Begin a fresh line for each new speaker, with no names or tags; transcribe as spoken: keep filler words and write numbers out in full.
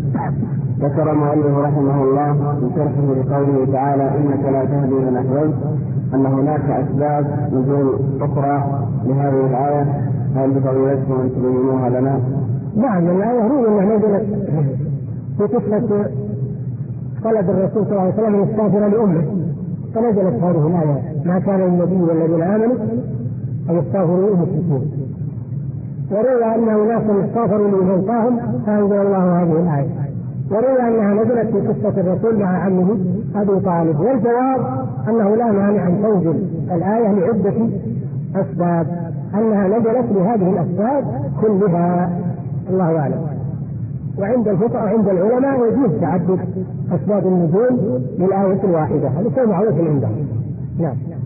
ذكر المؤلف رحمه الله في شرحه لقوله تعالى إنك لا تهدي من أحببت أن هناك أسباب نزول أخرى لهذه الآية، هل بفضيلتكم أن تبينوها لنا؟
نعم، الآية هي أنها نزلت في قصة طلب الرسول صلى الله عليه وسلم أن يستغفر لأمه، فنزلت هذه الآية ما كان للنبي والذين آمنوا أن يستغفروا للمشركين. وروى أن ناسا استغفروا لموتاهم فأنزل الله هذه الآية. وروى أنها نزلت في قصة الرسول مع عمه أبي طالب. والجواب أنه لا مانع أن تنزل الآية لعدة أسباب، أنها نزلت لهذه الأسباب كلها، الله أعلم. وعند الفقهاء وعند العلماء يجوز تعدد أسباب النزول للآية الواحدة، هذا شيء معروف عندهم. نعم.